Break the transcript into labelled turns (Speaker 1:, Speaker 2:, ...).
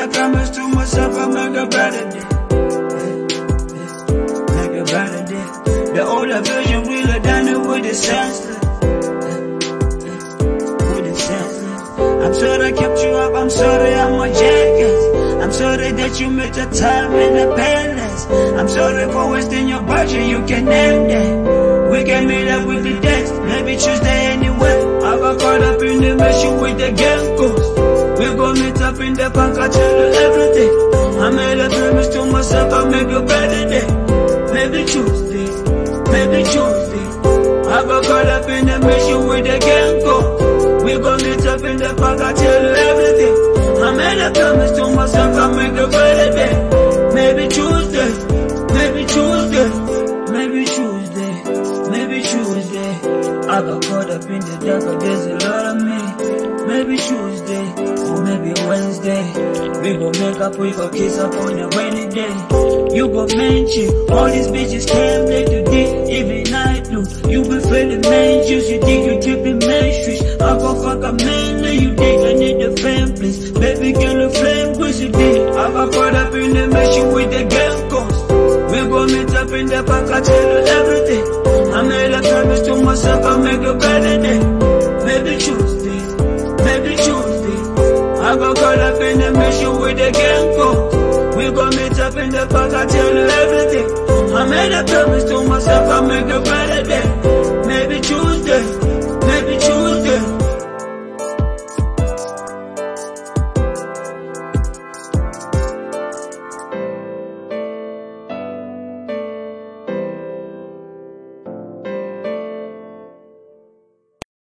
Speaker 1: a promise to myself I'll make a better day. Make a better day. The older version will have done it with the senseless. With the senseless. I'm sorry I kept you up, I'm sorry I'm a jackass. I'm sorry that you made the time in the palace. I'm sorry for wasting your budget, you can end it. We can meet up with the dates, maybe Tuesday anyway. I got caught up in the mission with the game ghost. We gon' meet up in the park, I tell you everything. I made a promise to myself, I'll make a better day. Maybe Tuesday, maybe Tuesday. I got caught up in the mission with the game ghost. We gon' meet up in the park, I tell you everything. I made a promise to myself, I'll make a better day. Maybe Tuesday, maybe Tuesday, maybe Tuesday, maybe Tuesday. I got caught up in the dark, but there's a lot of me. Maybe Tuesday, or maybe Wednesday. We gon' make up, we gon' kiss up on a rainy day. You gon' mention, all these bitches came late today, even I do. You be feeling main juice, you think you tripping main streets. I gon' fuck a man, now you think I need the fame, please. Baby girl, the flame, push you did. I got caught up in the mission with the game ghost. We gon' meet up in the park, I tell you everything. I made a promise to myself, I'll make a better day. Maybe Tuesday, maybe Tuesday. I got caught up in the mission with the game ghost. We gon' meet up in the park, I tell you everything. I made a promise to myself, I'll make a better day.